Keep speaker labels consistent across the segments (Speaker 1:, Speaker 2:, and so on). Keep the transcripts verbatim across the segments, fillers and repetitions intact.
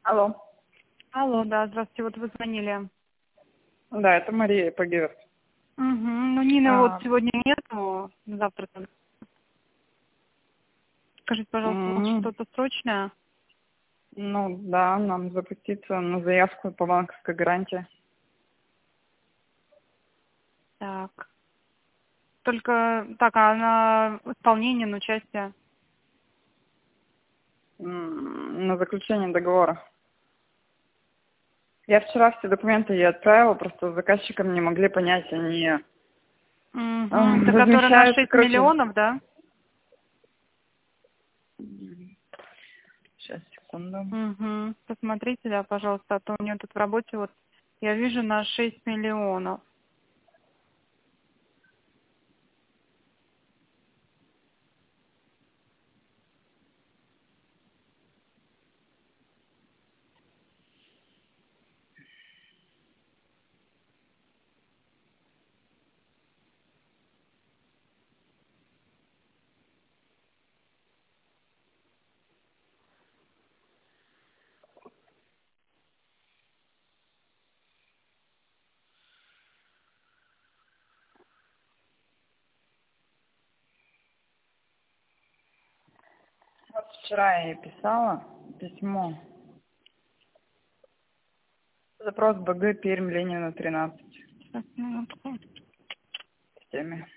Speaker 1: Алло.
Speaker 2: Алло, да, здравствуйте, вот вы звонили.
Speaker 1: Да, это Мария Погивер.
Speaker 2: Угу. Ну, Нины вот
Speaker 1: А,
Speaker 2: сегодня нету, завтра только. Скажите, пожалуйста, у вас
Speaker 1: м,
Speaker 2: что-то срочное?
Speaker 1: ну да, нам запуститься на заявку по банковской гарантии.
Speaker 2: Так. Только, так, а на исполнение, на участие?
Speaker 1: М, На заключение договора. Я вчера все документы ей отправила, просто с заказчиком не могли понять, они э,
Speaker 2: Угу. Это который на
Speaker 1: размещаются,
Speaker 2: шесть
Speaker 1: короче.
Speaker 2: миллионов, да?
Speaker 1: Сейчас, секунду.
Speaker 2: Угу. Посмотрите, да, пожалуйста, а то у нее тут в работе вот, я вижу на шесть миллионов.
Speaker 1: Вот вчера я ей писала письмо. Запрос БГ Пермь Ленина тринадцать
Speaker 2: Сейчас, минутку.
Speaker 1: в теме.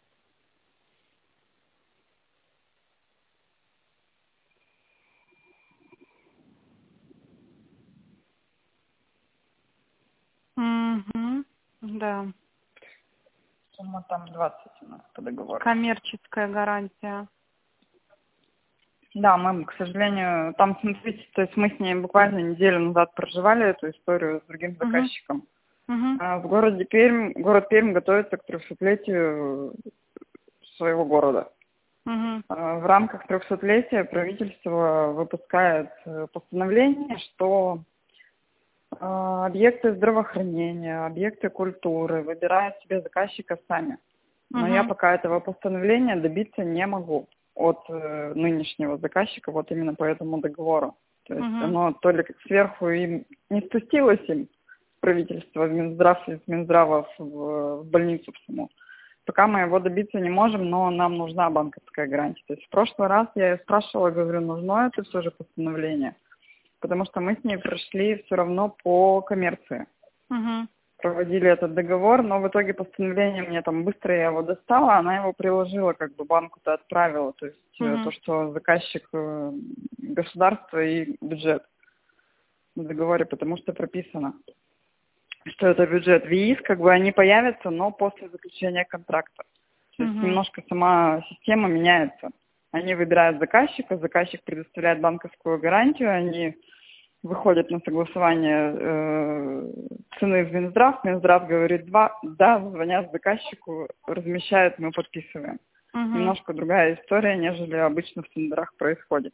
Speaker 2: Угу. Да.
Speaker 1: Сумма там двадцать у нас по договору.
Speaker 2: Коммерческая гарантия.
Speaker 1: Да, мы, к сожалению, там, смотрите, то есть мы с ней буквально неделю назад проживали эту историю с другим
Speaker 2: Угу.
Speaker 1: заказчиком.
Speaker 2: Угу.
Speaker 1: А в городе Пермь, город Пермь готовится к трехсотлетию своего города.
Speaker 2: Угу.
Speaker 1: А в рамках трехсотлетия правительство выпускает э, постановление, что э, объекты здравоохранения, объекты культуры выбирают себе заказчика сами. Но я
Speaker 2: Угу.
Speaker 1: пока этого постановления добиться не могу от э, нынешнего заказчика, вот именно по этому договору. То есть
Speaker 2: Угу.
Speaker 1: оно то ли как сверху им не спустилось им, правительство, в Минздрав, из Минздрава в, в больницу в саму. Пока мы его добиться не можем, но нам нужна банковская гарантия. То есть в прошлый раз я ее спрашивала, говорю, нужно это все же постановление, потому что мы с ней прошли все равно по коммерции.
Speaker 2: Угу.
Speaker 1: Проводили этот договор, но в итоге постановление мне там быстро я его достала, она его приложила, как бы банку-то отправила, то есть э, то,
Speaker 2: Угу.
Speaker 1: что заказчик э, государство и бюджет в договоре, потому что прописано, что это бюджет ВИИС, как бы они появятся, но после заключения контракта. То есть
Speaker 2: Угу.
Speaker 1: немножко сама система меняется. Они выбирают заказчика, заказчик предоставляет банковскую гарантию, они выходят на согласование э, цены в Минздрав, Минздрав говорит два, да, звонят заказчику, размещают, мы подписываем.
Speaker 2: Угу.
Speaker 1: Немножко другая история, нежели обычно в тендерах происходит.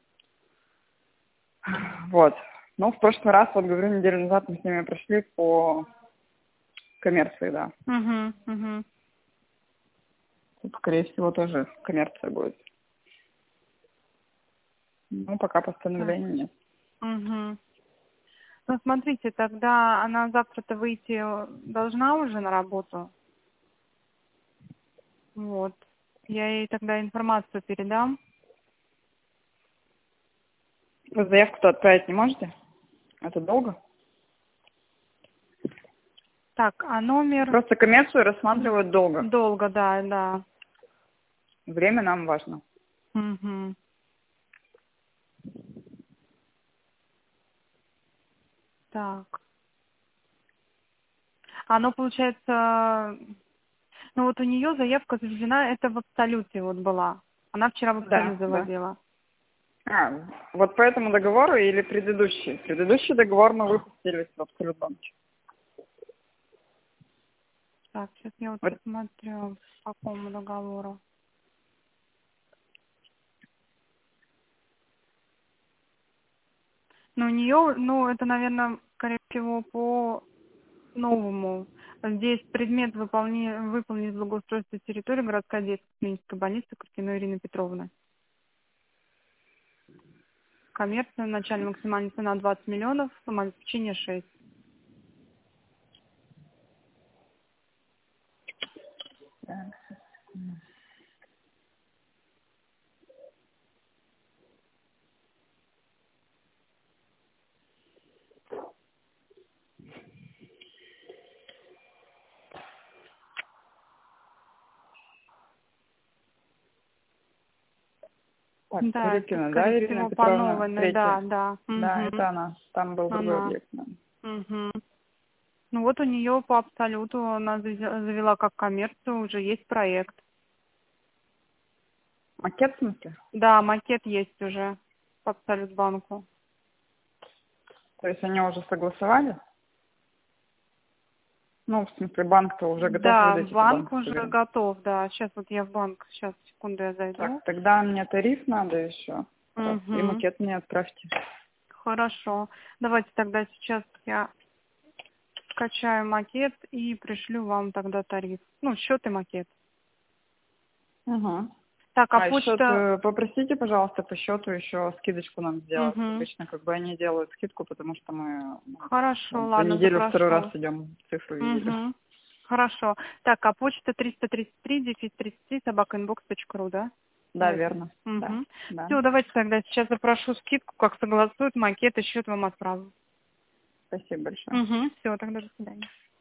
Speaker 1: Вот. Но в прошлый раз, вот говорю, неделю назад мы с ними прошли по коммерции, да.
Speaker 2: Угу. Угу.
Speaker 1: Тут, скорее всего, тоже коммерция будет. Ну, пока
Speaker 2: Так.
Speaker 1: постановления нет.
Speaker 2: Угу. Ну, смотрите, тогда она завтра-то выйти должна уже на работу. Вот. Я ей тогда информацию передам.
Speaker 1: Вы заявку-то отправить не можете? Это долго?
Speaker 2: Так, а номер?
Speaker 1: Просто коммерцию рассматривают долго.
Speaker 2: Долго, да, да.
Speaker 1: Время нам важно.
Speaker 2: Угу. Так. Оно получается, ну вот у нее заявка заведена, это в абсолюте вот была. Она вчера в абсолют
Speaker 1: Да, да.
Speaker 2: заводила.
Speaker 1: А, вот по этому договору или предыдущий? Предыдущий договор мы выпустили в Абсолютбанке.
Speaker 2: Так, сейчас я вот
Speaker 1: Вот,
Speaker 2: посмотрю, по какому договору. Ну, у нее, ну, это, наверное, скорее всего, по новому. Здесь предмет выполни... выполнить благоустройство территории городской детской клинической больницы Костяной Ирины Петровны. коммерция, начальная максимальная цена двадцать миллионов, сумма обеспечения шесть.
Speaker 1: Так. Так,
Speaker 2: Да, это,
Speaker 1: Курикина, да,
Speaker 2: скорее
Speaker 1: Ирина
Speaker 2: всего, по
Speaker 1: Петровна,
Speaker 2: новой,
Speaker 1: третья?
Speaker 2: да, да.
Speaker 1: Да,
Speaker 2: Угу.
Speaker 1: это она. Там был другой
Speaker 2: Она.
Speaker 1: объект. наверное.
Speaker 2: Угу. Ну вот у нее по абсолюту она заве- завела как коммерцию, уже есть проект.
Speaker 1: Макет, в смысле?
Speaker 2: Да, макет есть уже по абсолют банку.
Speaker 1: То есть они уже согласовали? Ну, в смысле, банк-то уже готов
Speaker 2: Да,
Speaker 1: выдать эту
Speaker 2: банк
Speaker 1: банковскую
Speaker 2: уже
Speaker 1: гарантию.
Speaker 2: готов, да. Сейчас вот я в банк, сейчас, секунду, я зайду.
Speaker 1: Так, тогда мне тариф надо еще. Раз. И
Speaker 2: Угу.
Speaker 1: макет мне отправьте.
Speaker 2: Хорошо. Давайте тогда сейчас я скачаю макет и пришлю вам тогда тариф. Ну, счет и макет.
Speaker 1: Угу.
Speaker 2: Так, а
Speaker 1: А счет,
Speaker 2: почта...
Speaker 1: э, попросите, пожалуйста, по счету еще скидочку нам сделать.
Speaker 2: Угу.
Speaker 1: Обычно как бы они делают скидку, потому что мы ну,
Speaker 2: Хорошо,
Speaker 1: вот за
Speaker 2: ладно,
Speaker 1: неделю второй раз
Speaker 2: запрошу.
Speaker 1: идем, цифру видели.
Speaker 2: Угу. Хорошо. Так, а почта триста тридцать три, дефис тридцать три, собака инбокс точка ру, да?
Speaker 1: Да,
Speaker 2: Вот.
Speaker 1: верно. Да,
Speaker 2: Угу.
Speaker 1: да.
Speaker 2: Все, давайте тогда сейчас запрошу скидку, как согласуют макет и счет вам отправлю.
Speaker 1: Спасибо большое.
Speaker 2: Угу. Все, тогда до свидания.